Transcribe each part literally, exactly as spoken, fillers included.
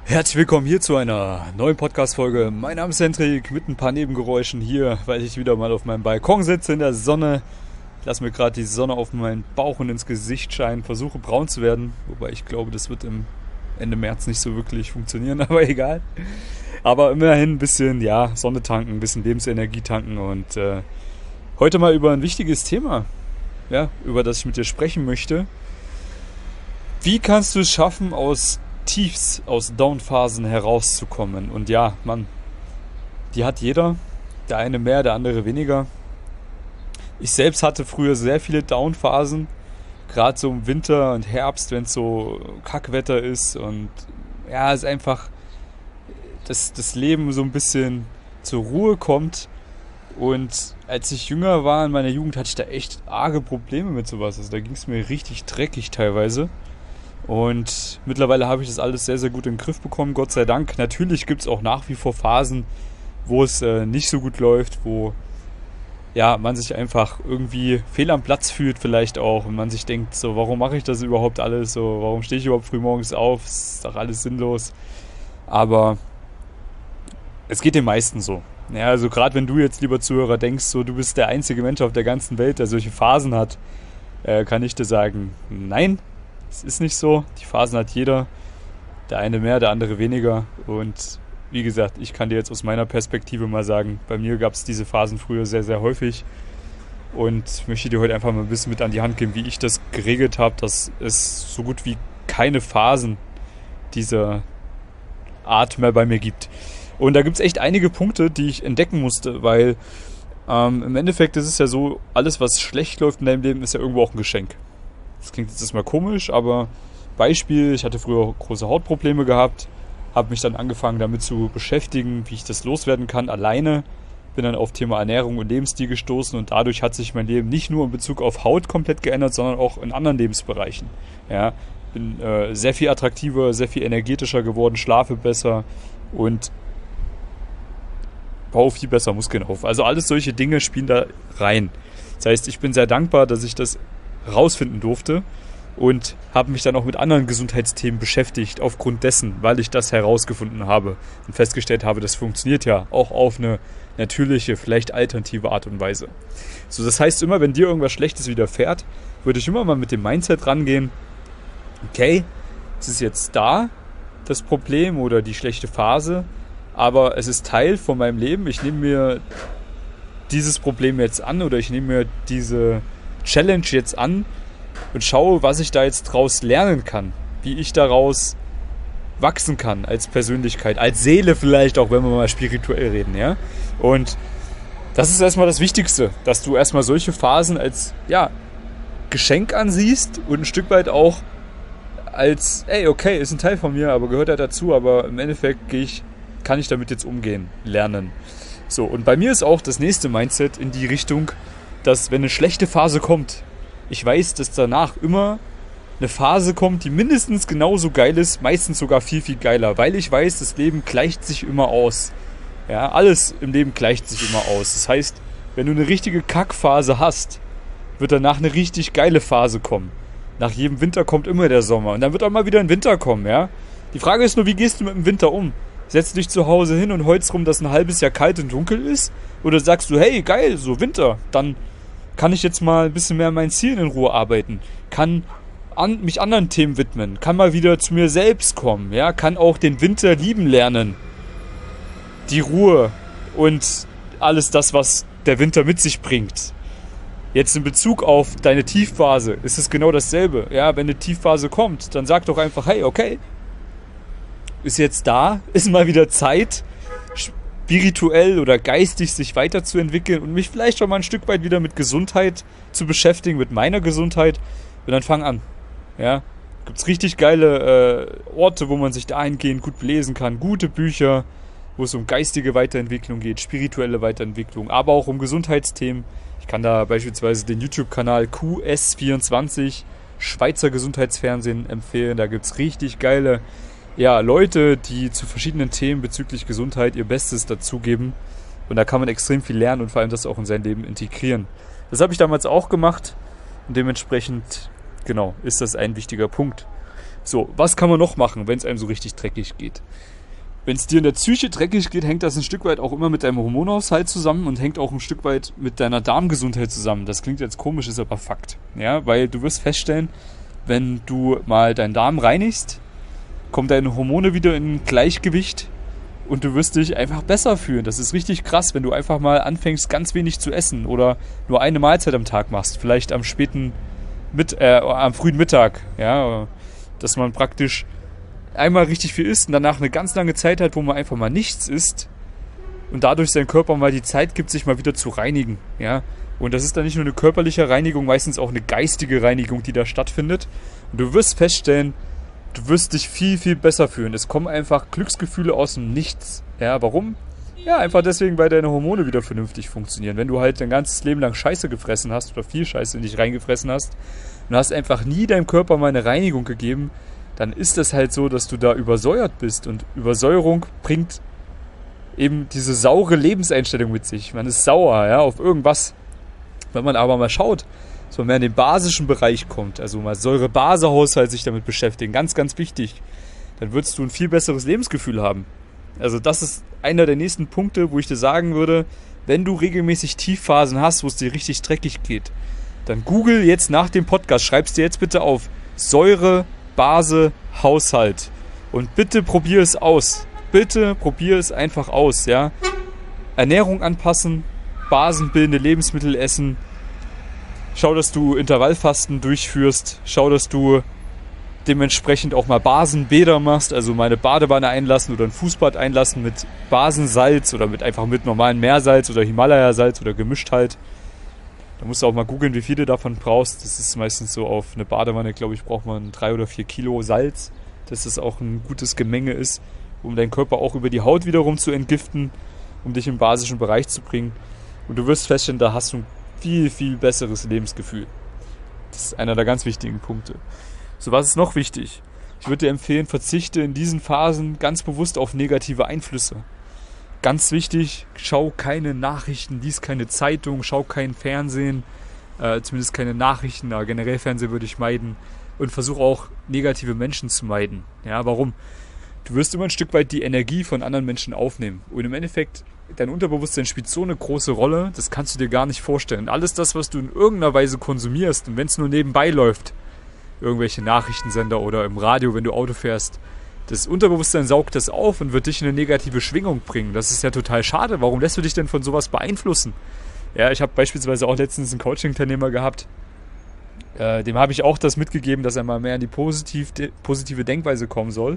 Herzlich willkommen hier zu einer neuen Podcast-Folge. Mein Name ist Hendrik, mit ein paar Nebengeräuschen hier, weil ich wieder mal auf meinem Balkon sitze in der Sonne. Ich lasse mir gerade die Sonne auf meinen Bauch und ins Gesicht scheinen, versuche braun zu werden. Wobei ich glaube, das wird im Ende März nicht so wirklich funktionieren, aber egal. Aber immerhin ein bisschen, ja, Sonne tanken, ein bisschen Lebensenergie tanken und äh, heute mal über ein wichtiges Thema, ja, über das ich mit dir sprechen möchte. Wie kannst du es schaffen, aus Tiefs, aus Downphasen herauszukommen? Und ja, Mann, die hat jeder. Der eine mehr, der andere weniger. Ich selbst hatte früher sehr viele Downphasen. Gerade so im Winter und Herbst, wenn es so Kackwetter ist. Und ja, es ist einfach, dass das Leben so ein bisschen zur Ruhe kommt. Und als ich jünger war, in meiner Jugend, hatte ich da echt arge Probleme mit sowas. Also da ging es mir richtig dreckig teilweise. Und mittlerweile habe ich das alles sehr, sehr gut in den Griff bekommen, Gott sei Dank. Natürlich gibt es auch nach wie vor Phasen, wo es äh, nicht so gut läuft, wo ja, man sich einfach irgendwie fehl am Platz fühlt vielleicht auch. Und man sich denkt, so, warum mache ich das überhaupt alles? So, warum stehe ich überhaupt früh morgens auf? Ist doch alles sinnlos. Aber es geht den meisten so. Ja, also gerade wenn du jetzt, lieber Zuhörer, denkst, so, du bist der einzige Mensch auf der ganzen Welt, der solche Phasen hat, äh, kann ich dir sagen, nein. Es ist nicht so, die Phasen hat jeder, der eine mehr, der andere weniger und wie gesagt, ich kann dir jetzt aus meiner Perspektive mal sagen, bei mir gab es diese Phasen früher sehr, sehr häufig und möchte dir heute einfach mal ein bisschen mit an die Hand geben, wie ich das geregelt habe, dass es so gut wie keine Phasen dieser Art mehr bei mir gibt. Und da gibt es echt einige Punkte, die ich entdecken musste, weil ähm, im Endeffekt ist es ja so, alles was schlecht läuft in deinem Leben ist ja irgendwo auch ein Geschenk. Das klingt jetzt erstmal komisch, aber Beispiel, ich hatte früher große Hautprobleme gehabt, habe mich dann angefangen damit zu beschäftigen, wie ich das loswerden kann, alleine. Bin dann auf Thema Ernährung und Lebensstil gestoßen und dadurch hat sich mein Leben nicht nur in Bezug auf Haut komplett geändert, sondern auch in anderen Lebensbereichen. Ja, bin äh, sehr viel attraktiver, sehr viel energetischer geworden, schlafe besser und baue viel besser Muskeln auf. Also alles solche Dinge spielen da rein. Das heißt, ich bin sehr dankbar, dass ich das rausfinden durfte und habe mich dann auch mit anderen Gesundheitsthemen beschäftigt aufgrund dessen, weil ich das herausgefunden habe und festgestellt habe, das funktioniert ja auch auf eine natürliche, vielleicht alternative Art und Weise. So, das heißt immer, wenn dir irgendwas Schlechtes widerfährt, würde ich immer mal mit dem Mindset rangehen, okay, es ist jetzt da, das Problem oder die schlechte Phase, aber es ist Teil von meinem Leben, ich nehme mir dieses Problem jetzt an oder ich nehme mir diese Challenge jetzt an und schaue, was ich da jetzt draus lernen kann, wie ich daraus wachsen kann als Persönlichkeit, als Seele vielleicht auch, wenn wir mal spirituell reden, ja. Und das ist erstmal das Wichtigste, dass du erstmal solche Phasen als, ja, Geschenk ansiehst und ein Stück weit auch als, ey, okay, ist ein Teil von mir, aber gehört ja dazu, aber im Endeffekt gehe ich, kann ich damit jetzt umgehen, lernen. So, und bei mir ist auch das nächste Mindset in die Richtung, dass wenn eine schlechte Phase kommt, ich weiß, dass danach immer eine Phase kommt, die mindestens genauso geil ist, meistens sogar viel, viel geiler, weil ich weiß, das Leben gleicht sich immer aus. Ja, alles im Leben gleicht sich immer aus. Das heißt, wenn du eine richtige Kackphase hast, wird danach eine richtig geile Phase kommen. Nach jedem Winter kommt immer der Sommer und dann wird auch mal wieder ein Winter kommen, ja. Die Frage ist nur, wie gehst du mit dem Winter um? Setzt du dich zu Hause hin und heulst rum, dass ein halbes Jahr kalt und dunkel ist? Oder sagst du, hey, geil, so Winter, dann kann ich jetzt mal ein bisschen mehr an meinen Zielen in Ruhe arbeiten, kann an, mich anderen Themen widmen, kann mal wieder zu mir selbst kommen, ja, kann auch den Winter lieben lernen, die Ruhe und alles das, was der Winter mit sich bringt. Jetzt in Bezug auf deine Tiefphase ist es genau dasselbe, ja, wenn eine Tiefphase kommt, dann sag doch einfach, hey, okay, ist jetzt da, ist mal wieder Zeit, spirituell oder geistig sich weiterzuentwickeln und mich vielleicht schon mal ein Stück weit wieder mit Gesundheit zu beschäftigen, mit meiner Gesundheit. Und dann fang an. Ja, gibt's richtig geile äh, Orte, wo man sich dahingehend gut belesen kann, gute Bücher, wo es um geistige Weiterentwicklung geht, spirituelle Weiterentwicklung, aber auch um Gesundheitsthemen. Ich kann da beispielsweise den YouTube-Kanal Q S vierundzwanzig Schweizer Gesundheitsfernsehen empfehlen. Da gibt's richtig geile ja, Leute, die zu verschiedenen Themen bezüglich Gesundheit ihr Bestes dazugeben. Und da kann man extrem viel lernen und vor allem das auch in sein Leben integrieren. Das habe ich damals auch gemacht und dementsprechend, genau, ist das ein wichtiger Punkt. So, was kann man noch machen, wenn es einem so richtig dreckig geht? Wenn es dir in der Psyche dreckig geht, hängt das ein Stück weit auch immer mit deinem Hormonhaushalt zusammen und hängt auch ein Stück weit mit deiner Darmgesundheit zusammen. Das klingt jetzt komisch, ist aber Fakt. Ja, weil du wirst feststellen, wenn du mal deinen Darm reinigst, kommen deine Hormone wieder in Gleichgewicht und du wirst dich einfach besser fühlen. Das ist richtig krass, wenn du einfach mal anfängst, ganz wenig zu essen oder nur eine Mahlzeit am Tag machst. Vielleicht am späten, mit, äh, am frühen Mittag. Ja, dass man praktisch einmal richtig viel isst und danach eine ganz lange Zeit hat, wo man einfach mal nichts isst und dadurch seinem Körper mal die Zeit gibt, sich mal wieder zu reinigen. Ja? Und das ist dann nicht nur eine körperliche Reinigung, meistens auch eine geistige Reinigung, die da stattfindet. Und du wirst feststellen, du wirst dich viel, viel besser fühlen. Es kommen einfach Glücksgefühle aus dem Nichts. Ja, warum? Ja, einfach deswegen, weil deine Hormone wieder vernünftig funktionieren. Wenn du halt dein ganzes Leben lang Scheiße gefressen hast oder viel Scheiße in dich reingefressen hast und hast einfach nie deinem Körper mal eine Reinigung gegeben, dann ist es halt so, dass du da übersäuert bist. Und Übersäuerung bringt eben diese saure Lebenseinstellung mit sich. Man ist sauer, ja, auf irgendwas. Wenn man aber mal schaut, dass man mehr in den basischen Bereich kommt, also mal Säure-Base-Haushalt sich damit beschäftigen, ganz, ganz wichtig, dann würdest du ein viel besseres Lebensgefühl haben. Also das ist einer der nächsten Punkte, wo ich dir sagen würde, wenn du regelmäßig Tiefphasen hast, wo es dir richtig dreckig geht, dann google jetzt nach dem Podcast, schreib's dir jetzt bitte auf, Säure, Base, Haushalt. Und bitte probier es aus. Bitte probier es einfach aus, ja. Ernährung anpassen, basenbildende Lebensmittel essen. Schau, dass du Intervallfasten durchführst. Schau, dass du dementsprechend auch mal Basenbäder machst, also mal eine Badewanne einlassen oder ein Fußbad einlassen mit Basensalz oder mit einfach mit normalem Meersalz oder Himalaya-Salz oder gemischt halt. Da musst du auch mal googeln, wie viel du davon brauchst. Das ist meistens so auf eine Badewanne, glaube ich, braucht man drei oder vier Kilo Salz, dass das auch ein gutes Gemenge ist, um deinen Körper auch über die Haut wiederum zu entgiften, um dich im basischen Bereich zu bringen. Und du wirst feststellen, da hast du ein viel, viel besseres Lebensgefühl. Das ist einer der ganz wichtigen Punkte. So, was ist noch wichtig? Ich würde dir empfehlen, verzichte in diesen Phasen ganz bewusst auf negative Einflüsse. Ganz wichtig, schau keine Nachrichten, lies keine Zeitung, schau kein Fernsehen, äh, zumindest keine Nachrichten, aber generell Fernsehen würde ich meiden und versuche auch negative Menschen zu meiden. Ja, warum? Du wirst immer ein Stück weit die Energie von anderen Menschen aufnehmen und im Endeffekt, dein Unterbewusstsein spielt so eine große Rolle, das kannst du dir gar nicht vorstellen. Alles das, was du in irgendeiner Weise konsumierst und wenn es nur nebenbei läuft, irgendwelche Nachrichtensender oder im Radio, wenn du Auto fährst, das Unterbewusstsein saugt das auf und wird dich in eine negative Schwingung bringen. Das ist ja total schade. Warum lässt du dich denn von sowas beeinflussen? Ja, ich habe beispielsweise auch letztens einen Coaching-Teilnehmer gehabt. Äh, dem habe ich auch das mitgegeben, dass er mal mehr in die positiv, de, positive Denkweise kommen soll.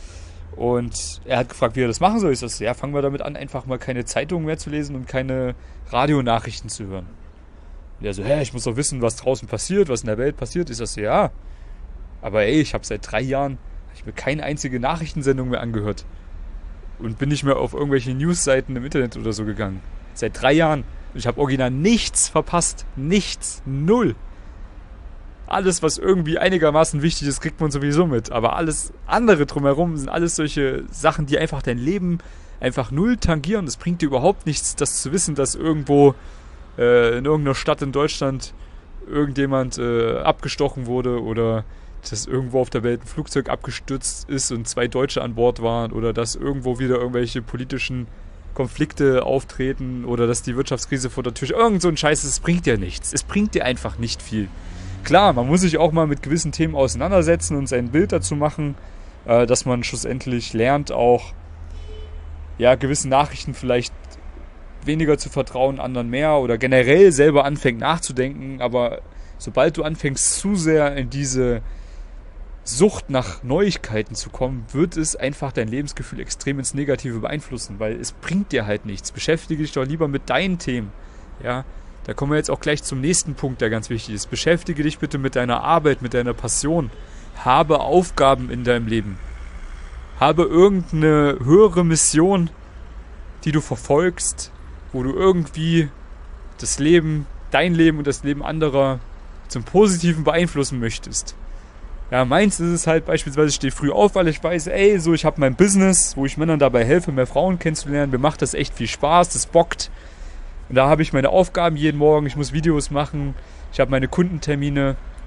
Und er hat gefragt, wie er das machen soll. Ich sage, ja, fangen wir damit an, einfach mal keine Zeitungen mehr zu lesen und keine Radionachrichten zu hören. Und er so, hä, ich muss doch wissen, was draußen passiert, was in der Welt passiert. Ich sage, ja, aber ey, ich habe seit drei Jahren ich mir keine einzige Nachrichtensendung mehr angehört und bin nicht mehr auf irgendwelche Newsseiten im Internet oder so gegangen. Seit drei Jahren. Und ich habe original nichts verpasst. Nichts. Null. Alles, was irgendwie einigermaßen wichtig ist, kriegt man sowieso mit. Aber alles andere drumherum sind alles solche Sachen, die einfach dein Leben einfach null tangieren. Es bringt dir überhaupt nichts, das zu wissen, dass irgendwo äh, in irgendeiner Stadt in Deutschland irgendjemand äh, abgestochen wurde oder dass irgendwo auf der Welt ein Flugzeug abgestürzt ist und zwei Deutsche an Bord waren oder dass irgendwo wieder irgendwelche politischen Konflikte auftreten oder dass die Wirtschaftskrise vor der Tür ist. Irgend so ein Scheiß, es bringt dir nichts. Es bringt dir einfach nicht viel. Klar, man muss sich auch mal mit gewissen Themen auseinandersetzen und sein Bild dazu machen, äh, dass man schlussendlich lernt, auch ja, gewissen Nachrichten vielleicht weniger zu vertrauen, anderen mehr oder generell selber anfängt nachzudenken. Aber sobald du anfängst, zu sehr in diese Sucht nach Neuigkeiten zu kommen, wird es einfach dein Lebensgefühl extrem ins Negative beeinflussen, weil es bringt dir halt nichts. Beschäftige dich doch lieber mit deinen Themen. Ja, da kommen wir jetzt auch gleich zum nächsten Punkt, der ganz wichtig ist. Beschäftige dich bitte mit deiner Arbeit, mit deiner Passion. Habe Aufgaben in deinem Leben. Habe irgendeine höhere Mission, die du verfolgst, wo du irgendwie das Leben, dein Leben und das Leben anderer zum Positiven beeinflussen möchtest. Ja, meins ist es halt beispielsweise, ich stehe früh auf, weil ich weiß, ey, so ich habe mein Business, wo ich Männern dabei helfe, mehr Frauen kennenzulernen. Mir macht das echt viel Spaß, das bockt. Und da habe ich meine Aufgaben jeden Morgen, ich muss Videos machen, ich habe meine Kundentermine,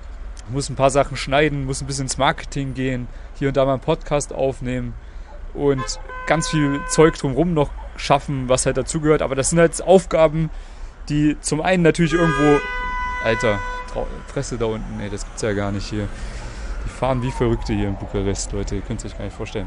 muss ein paar Sachen schneiden, muss ein bisschen ins Marketing gehen, hier und da mal einen Podcast aufnehmen und ganz viel Zeug drumherum noch schaffen, was halt dazugehört. Aber das sind halt Aufgaben, die zum einen natürlich irgendwo... Alter, Presse da unten, nee, das gibt's ja gar nicht hier. Die fahren wie Verrückte hier in Bukarest, Leute, ihr könnt es euch gar nicht vorstellen.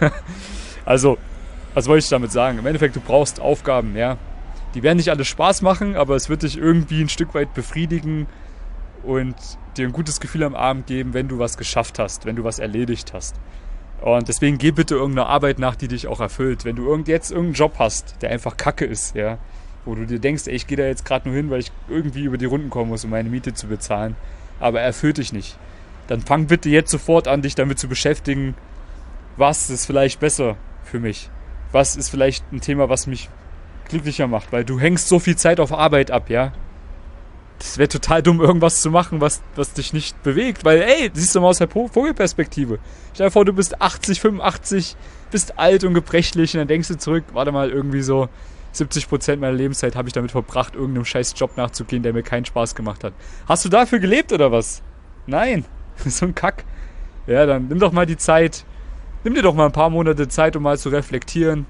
Also, was wollte ich damit sagen? Im Endeffekt, du brauchst Aufgaben, ja. Die werden nicht alle Spaß machen, aber es wird dich irgendwie ein Stück weit befriedigen und dir ein gutes Gefühl am Abend geben, wenn du was geschafft hast, wenn du was erledigt hast. Und deswegen geh bitte irgendeiner Arbeit nach, die dich auch erfüllt. Wenn du irgend jetzt irgendeinen Job hast, der einfach Kacke ist, ja, wo du dir denkst, ey, ich gehe da jetzt gerade nur hin, weil ich irgendwie über die Runden kommen muss, um meine Miete zu bezahlen, aber er erfüllt dich nicht, dann fang bitte jetzt sofort an, dich damit zu beschäftigen, was ist vielleicht besser für mich, was ist vielleicht ein Thema, was mich glücklicher macht, weil du hängst so viel Zeit auf Arbeit ab, ja. Das wäre total dumm, irgendwas zu machen, was, was dich nicht bewegt, weil, ey, siehst du mal aus der Vogelperspektive. Stell dir vor, du bist achtzig, fünfundachtzig, bist alt und gebrechlich und dann denkst du zurück, warte mal, irgendwie so siebzig Prozent meiner Lebenszeit habe ich damit verbracht, irgendeinem scheiß Job nachzugehen, der mir keinen Spaß gemacht hat. Hast du dafür gelebt oder was? Nein. So ein Kack. Ja, dann nimm doch mal die Zeit, nimm dir doch mal ein paar Monate Zeit, um mal zu reflektieren.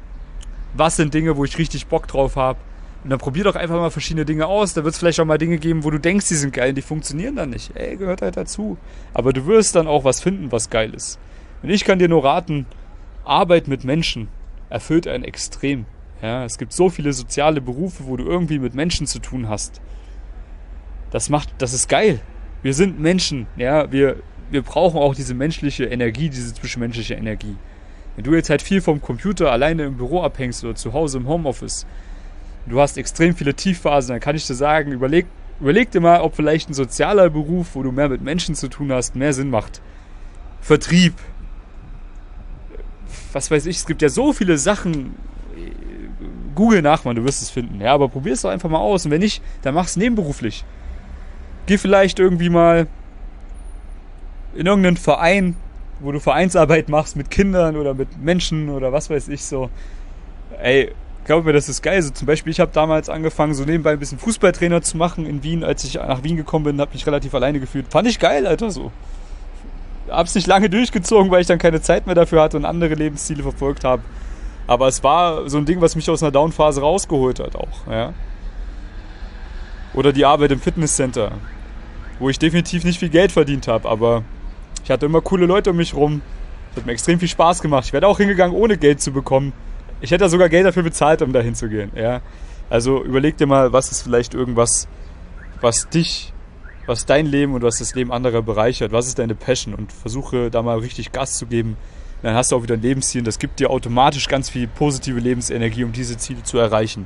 Was sind Dinge, wo ich richtig Bock drauf habe? Und dann probier doch einfach mal verschiedene Dinge aus. Da wird es vielleicht auch mal Dinge geben, wo du denkst, die sind geil, die funktionieren dann nicht. Ey, gehört halt dazu. Aber du wirst dann auch was finden, was geil ist. Und ich kann dir nur raten, Arbeit mit Menschen erfüllt einen extrem. Ja, es gibt so viele soziale Berufe, wo du irgendwie mit Menschen zu tun hast. Das macht, das ist geil. Wir sind Menschen, ja, wir, wir brauchen auch diese menschliche Energie, diese zwischenmenschliche Energie. Wenn du jetzt halt viel vom Computer alleine im Büro abhängst oder zu Hause im Homeoffice, du hast extrem viele Tiefphasen, dann kann ich dir sagen, überleg, überleg dir mal, ob vielleicht ein sozialer Beruf, wo du mehr mit Menschen zu tun hast, mehr Sinn macht. Vertrieb. Was weiß ich, es gibt ja so viele Sachen. Google nach, Mann, du wirst es finden. Ja, aber probier es doch einfach mal aus. Und wenn nicht, dann mach es nebenberuflich. Geh vielleicht irgendwie mal in irgendeinen Verein, wo du Vereinsarbeit machst mit Kindern oder mit Menschen oder was weiß ich so. Ey, glaub mir, das ist geil. So, zum Beispiel, ich habe damals angefangen, so nebenbei ein bisschen Fußballtrainer zu machen in Wien. Als ich nach Wien gekommen bin, habe mich relativ alleine gefühlt. Fand ich geil, Alter, so. Hab's nicht lange durchgezogen, weil ich dann keine Zeit mehr dafür hatte und andere Lebensziele verfolgt habe. Aber es war so ein Ding, was mich aus einer Downphase rausgeholt hat auch, ja. Oder die Arbeit im Fitnesscenter, wo ich definitiv nicht viel Geld verdient habe, aber ich hatte immer coole Leute um mich rum. Es hat mir extrem viel Spaß gemacht. Ich wäre auch hingegangen, ohne Geld zu bekommen. Ich hätte sogar Geld dafür bezahlt, um da hinzugehen, ja. Also überleg dir mal, was ist vielleicht irgendwas, was dich, was dein Leben und was das Leben anderer bereichert. Was ist deine Passion? Und versuche da mal richtig Gas zu geben. Dann hast du auch wieder ein Lebensziel und das gibt dir automatisch ganz viel positive Lebensenergie, um diese Ziele zu erreichen.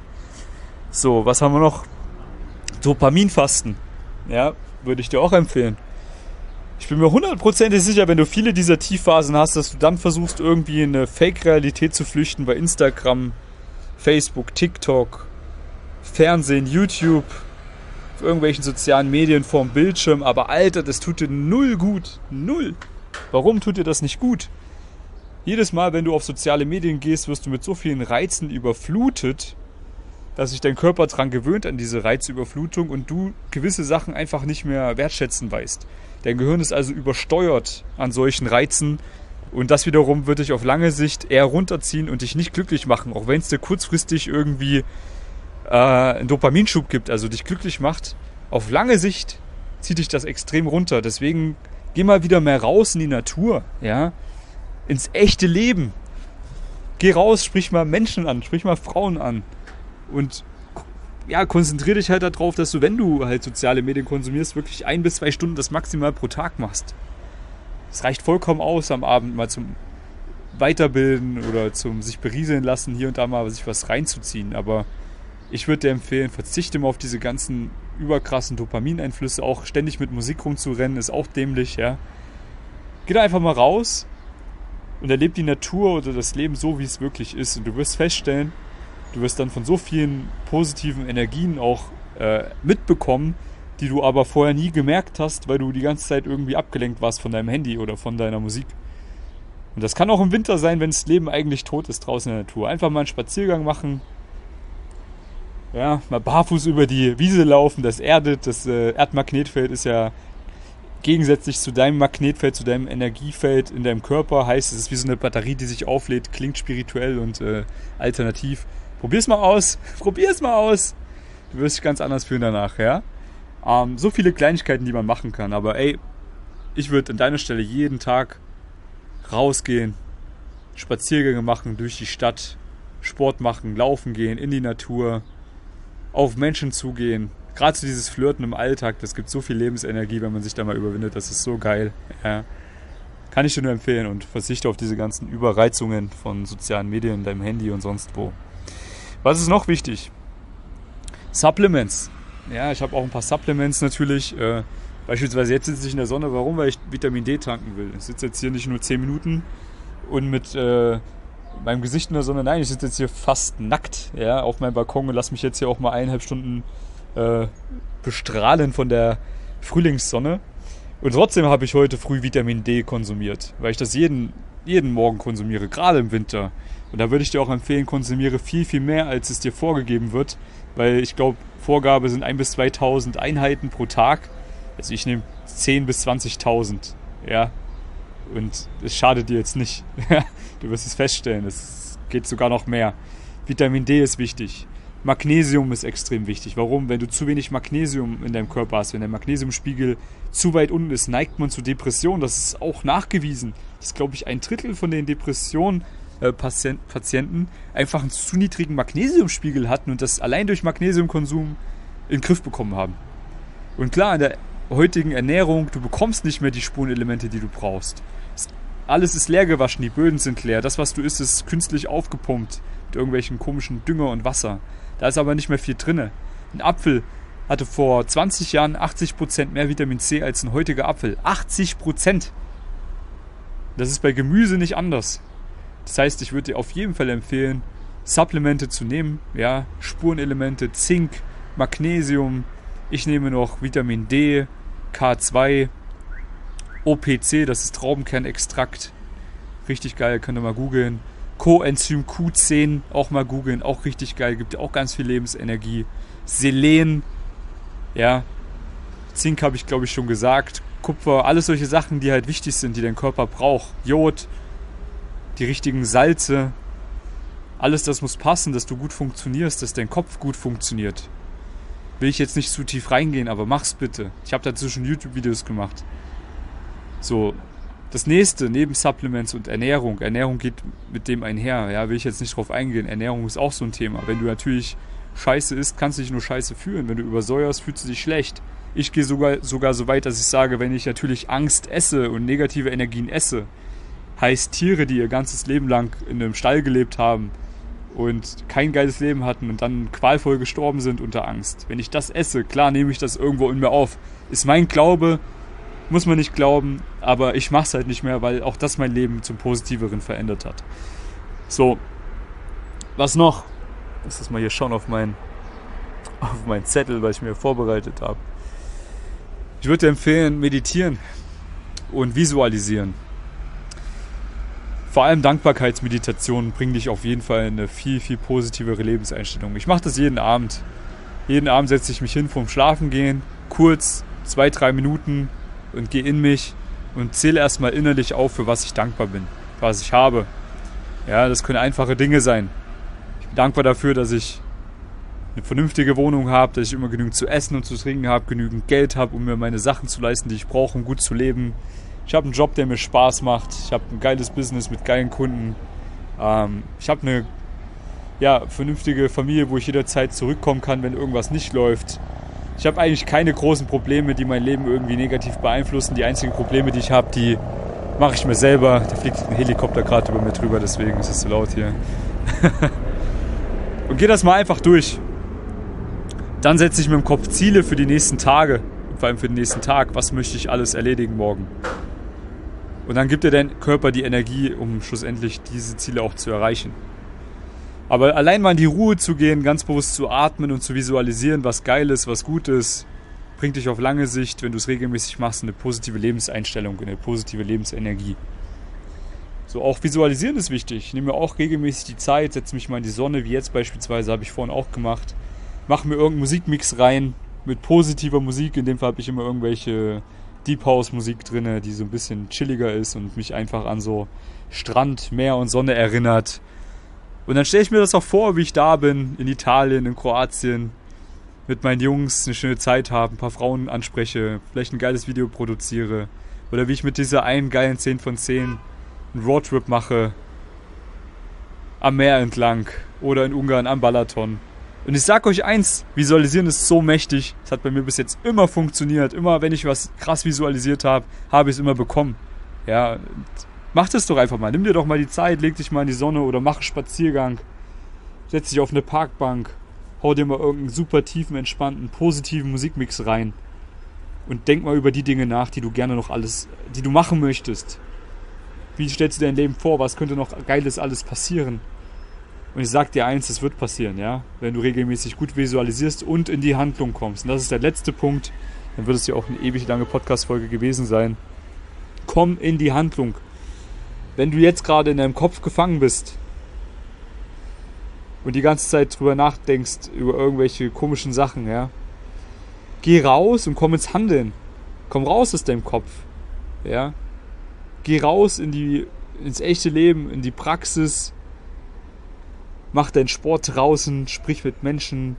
So, was haben wir noch? Dopaminfasten. Ja, würde ich dir auch empfehlen. Ich bin mir hundertprozentig sicher, wenn du viele dieser Tiefphasen hast, dass du dann versuchst, irgendwie in eine Fake-Realität zu flüchten bei Instagram, Facebook, TikTok, Fernsehen, YouTube, auf irgendwelchen sozialen Medien vorm Bildschirm. Aber Alter, das tut dir null gut. Null. Warum tut dir das nicht gut? Jedes Mal, wenn du auf soziale Medien gehst, wirst du mit so vielen Reizen überflutet, dass sich dein Körper daran gewöhnt an diese Reizüberflutung und du gewisse Sachen einfach nicht mehr wertschätzen weißt. Dein Gehirn ist also übersteuert an solchen Reizen und das wiederum wird dich auf lange Sicht eher runterziehen und dich nicht glücklich machen, auch wenn es dir kurzfristig irgendwie äh, einen Dopaminschub gibt, also dich glücklich macht. Auf lange Sicht zieht dich das extrem runter. Deswegen geh mal wieder mehr raus in die Natur, ja, ins echte Leben. Geh raus, sprich mal Menschen an, sprich mal Frauen an. Und ja, konzentriere dich halt darauf, dass du, wenn du halt soziale Medien konsumierst, wirklich ein bis zwei Stunden das maximal pro Tag machst. Es reicht vollkommen aus, am Abend mal zum Weiterbilden oder zum sich berieseln lassen, hier und da mal sich was reinzuziehen. Aber ich würde dir empfehlen, verzichte mal auf diese ganzen überkrassen Dopamineinflüsse. Auch ständig mit Musik rumzurennen ist auch dämlich, ja. Geh da einfach mal raus und erlebe die Natur oder das Leben so, wie es wirklich ist. Und du wirst feststellen, du wirst dann von so vielen positiven Energien auch äh, mitbekommen, die du aber vorher nie gemerkt hast, weil du die ganze Zeit irgendwie abgelenkt warst von deinem Handy oder von deiner Musik. Und das kann auch im Winter sein, wenn das Leben eigentlich tot ist draußen in der Natur. Einfach mal einen Spaziergang machen, ja, mal barfuß über die Wiese laufen, das erdet, das äh, Erdmagnetfeld ist ja gegensätzlich zu deinem Magnetfeld, zu deinem Energiefeld in deinem Körper. Heißt, es ist wie so eine Batterie, die sich auflädt. Klingt spirituell und äh, alternativ. Probier's mal aus. Probier's mal aus. Du wirst dich ganz anders fühlen danach, ja? Ähm, so viele Kleinigkeiten, die man machen kann. Aber ey, ich würde an deiner Stelle jeden Tag rausgehen, Spaziergänge machen durch die Stadt, Sport machen, laufen gehen, in die Natur, auf Menschen zugehen. Gerade so dieses Flirten im Alltag, das gibt so viel Lebensenergie, wenn man sich da mal überwindet. Das ist so geil. Ja. Kann ich dir nur empfehlen und verzichte auf diese ganzen Überreizungen von sozialen Medien, deinem Handy und sonst wo. Was ist noch wichtig? Supplements. Ja, ich habe auch ein paar Supplements natürlich. Äh, beispielsweise jetzt sitze ich in der Sonne. Warum? Weil ich Vitamin D tanken will. Ich sitze jetzt hier nicht nur zehn Minuten und mit äh, meinem Gesicht in der Sonne. Nein, ich sitze jetzt hier fast nackt, ja, auf meinem Balkon und lasse mich jetzt hier auch mal eineinhalb Stunden äh, bestrahlen von der Frühlingssonne. Und trotzdem habe ich heute früh Vitamin D konsumiert, weil ich das jeden, jeden Morgen konsumiere, gerade im Winter. Und da würde ich dir auch empfehlen, konsumiere viel, viel mehr, als es dir vorgegeben wird, weil ich glaube, Vorgabe sind ein bis zweitausend Einheiten pro Tag. Also ich nehme zehn bis zwanzigtausend, ja. Und es schadet dir jetzt nicht. Du wirst es feststellen, es geht sogar noch mehr. Vitamin D ist wichtig. Magnesium ist extrem wichtig. Warum? Wenn du zu wenig Magnesium in deinem Körper hast, wenn der Magnesiumspiegel zu weit unten ist, neigt man zu Depressionen. Das ist auch nachgewiesen. Das ist, glaube ich, ein Drittel von den Depressionen äh, Patient, Patienten einfach einen zu niedrigen Magnesiumspiegel hatten und das allein durch Magnesiumkonsum in den Griff bekommen haben. Und klar, in der heutigen Ernährung, du bekommst nicht mehr die Spurenelemente, die du brauchst. Alles ist leer gewaschen, die Böden sind leer. Das, was du isst, ist künstlich aufgepumpt mit irgendwelchen komischen Dünger und Wasser. Da ist aber nicht mehr viel drin. Ein Apfel hatte vor zwanzig Jahren achtzig Prozent mehr Vitamin C als ein heutiger Apfel. achtzig Prozent! Das ist bei Gemüse nicht anders. Das heißt, ich würde dir auf jeden Fall empfehlen, Supplemente zu nehmen. Ja, Spurenelemente, Zink, Magnesium. Ich nehme noch Vitamin D, K zwei, O P C, das ist Traubenkernextrakt. Richtig geil, könnt ihr mal googeln. Coenzym Q zehn, auch mal googeln, auch richtig geil, gibt auch ganz viel Lebensenergie. Selen, ja, Zink habe ich glaube ich schon gesagt. Kupfer, alles solche Sachen, die halt wichtig sind, die dein Körper braucht. Jod, die richtigen Salze. Alles das muss passen, dass du gut funktionierst, dass dein Kopf gut funktioniert. Will ich jetzt nicht zu tief reingehen, aber mach's bitte. Ich habe dazu schon YouTube-Videos gemacht. So, das nächste, neben Supplements und Ernährung. Ernährung geht mit dem einher. Ja, will ich jetzt nicht drauf eingehen. Ernährung ist auch so ein Thema. Wenn du natürlich Scheiße isst, kannst du dich nur Scheiße fühlen. Wenn du übersäuerst, fühlst du dich schlecht. Ich gehe sogar, sogar so weit, dass ich sage, wenn ich natürlich Angst esse und negative Energien esse, heißt Tiere, die ihr ganzes Leben lang in einem Stall gelebt haben und kein geiles Leben hatten und dann qualvoll gestorben sind unter Angst. Wenn ich das esse, klar nehme ich das irgendwo in mir auf. Ist mein Glaube, muss man nicht glauben, aber ich mache es halt nicht mehr, weil auch das mein Leben zum Positiveren verändert hat. So, was noch? Lass das mal hier schauen auf meinen auf meinen Zettel, weil ich mir vorbereitet habe. Ich würde dir empfehlen, meditieren und visualisieren. Vor allem Dankbarkeitsmeditationen bringen dich auf jeden Fall in eine viel, viel positivere Lebenseinstellung. Ich mache das jeden Abend. Jeden Abend setze ich mich hin vorm Schlafengehen, kurz, zwei, drei Minuten und gehe in mich und zähle erstmal innerlich auf, für was ich dankbar bin, was ich habe. Ja, das können einfache Dinge sein. Ich bin dankbar dafür, dass ich eine vernünftige Wohnung habe, dass ich immer genügend zu essen und zu trinken habe, genügend Geld habe, um mir meine Sachen zu leisten, die ich brauche, um gut zu leben. Ich habe einen Job, der mir Spaß macht. Ich habe ein geiles Business mit geilen Kunden. Ähm, ich habe eine ja, vernünftige Familie, wo ich jederzeit zurückkommen kann, wenn irgendwas nicht läuft. Ich habe eigentlich keine großen Probleme, die mein Leben irgendwie negativ beeinflussen. Die einzigen Probleme, die ich habe, die mache ich mir selber. Da fliegt ein Helikopter gerade über mir drüber, deswegen ist es so laut hier. Und gehe das mal einfach durch. Dann setze ich mir im Kopf Ziele für die nächsten Tage. Vor allem für den nächsten Tag. Was möchte ich alles erledigen morgen? Und dann gibt dir dein Körper die Energie, um schlussendlich diese Ziele auch zu erreichen. Aber allein mal in die Ruhe zu gehen, ganz bewusst zu atmen und zu visualisieren, was geil ist, was gut ist, bringt dich auf lange Sicht, wenn du es regelmäßig machst, eine positive Lebenseinstellung, eine positive Lebensenergie. So, auch visualisieren ist wichtig. Ich nehme mir auch regelmäßig die Zeit, setze mich mal in die Sonne, wie jetzt beispielsweise, habe ich vorhin auch gemacht. Mache mir irgendeinen Musikmix rein mit positiver Musik. In dem Fall habe ich immer irgendwelche Deep House Musik drin, die so ein bisschen chilliger ist und mich einfach an so Strand, Meer und Sonne erinnert. Und dann stelle ich mir das auch vor, wie ich da bin, in Italien, in Kroatien, mit meinen Jungs eine schöne Zeit habe, ein paar Frauen anspreche, vielleicht ein geiles Video produziere. Oder wie ich mit dieser einen geilen zehn von zehn einen Roadtrip mache, am Meer entlang oder in Ungarn am Balaton. Und ich sag euch eins, Visualisieren ist so mächtig. Es hat bei mir bis jetzt immer funktioniert. Immer wenn ich was krass visualisiert habe, habe ich es immer bekommen. Ja, mach das doch einfach mal. Nimm dir doch mal die Zeit, leg dich mal in die Sonne oder mach einen Spaziergang. Setz dich auf eine Parkbank, hau dir mal irgendeinen super tiefen, entspannten, positiven Musikmix rein. Und denk mal über die Dinge nach, die du gerne noch alles, die du machen möchtest. Wie stellst du dein Leben vor? Was könnte noch Geiles alles passieren? Und ich sag dir eins, es wird passieren, ja? Wenn du regelmäßig gut visualisierst und in die Handlung kommst. Und das ist der letzte Punkt. Dann wird es ja auch eine ewig lange Podcast-Folge gewesen sein. Komm in die Handlung. Wenn du jetzt gerade in deinem Kopf gefangen bist und die ganze Zeit drüber nachdenkst, über irgendwelche komischen Sachen, ja? Geh raus und komm ins Handeln. Komm raus aus deinem Kopf, ja? Geh raus in die, ins echte Leben, in die Praxis. Mach deinen Sport draußen, sprich mit Menschen,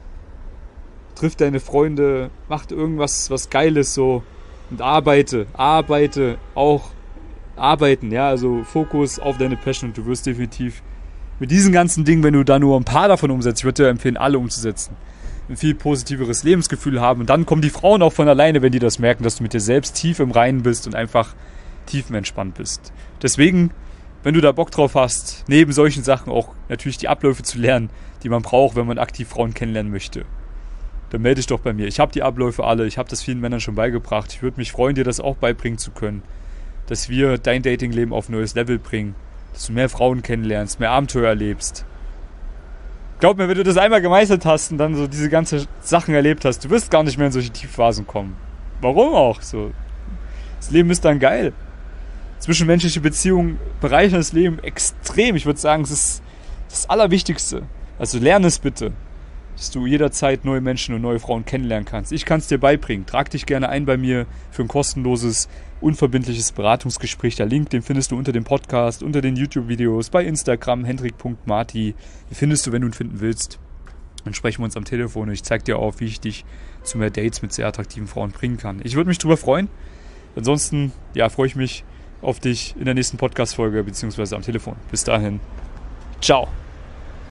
triff deine Freunde, mach irgendwas was Geiles so und arbeite, arbeite, auch arbeiten, ja, also Fokus auf deine Passion und du wirst definitiv mit diesen ganzen Dingen, wenn du da nur ein paar davon umsetzt, ich würde dir empfehlen, alle umzusetzen, ein viel positiveres Lebensgefühl haben und dann kommen die Frauen auch von alleine, wenn die das merken, dass du mit dir selbst tief im Reinen bist und einfach tiefenentspannt bist. Deswegen, wenn du da Bock drauf hast, neben solchen Sachen auch natürlich die Abläufe zu lernen, die man braucht, wenn man aktiv Frauen kennenlernen möchte, dann melde dich doch bei mir. Ich habe die Abläufe alle, ich habe das vielen Männern schon beigebracht. Ich würde mich freuen, dir das auch beibringen zu können, dass wir dein Datingleben auf ein neues Level bringen, dass du mehr Frauen kennenlernst, mehr Abenteuer erlebst. Glaub mir, wenn du das einmal gemeistert hast und dann so diese ganzen Sachen erlebt hast, du wirst gar nicht mehr in solche Tiefphasen kommen. Warum auch? So, das Leben ist dann geil. Zwischenmenschliche Beziehungen bereichern das Leben extrem. Ich würde sagen, es ist das Allerwichtigste. Also lerne es bitte, dass du jederzeit neue Menschen und neue Frauen kennenlernen kannst. Ich kann es dir beibringen. Trag dich gerne ein bei mir für ein kostenloses, unverbindliches Beratungsgespräch. Der Link, den findest du unter dem Podcast, unter den YouTube-Videos, bei Instagram, hendrik punkt marti. Den findest du, wenn du ihn finden willst. Dann sprechen wir uns am Telefon und ich zeige dir auch, wie ich dich zu mehr Dates mit sehr attraktiven Frauen bringen kann. Ich würde mich drüber freuen. Ansonsten, ja, freue ich mich auf dich in der nächsten Podcast-Folge beziehungsweise am Telefon. Bis dahin. Ciao.